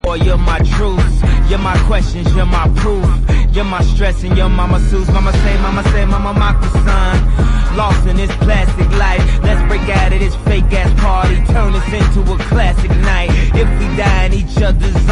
You're my truth, you're my questions, you're my proof. You're my stress and your mama sues. Mama say, mama mock the sun. Lost in this plastic life. Let's break out of this fake ass party. Turn this into a classic night. If we die in each other's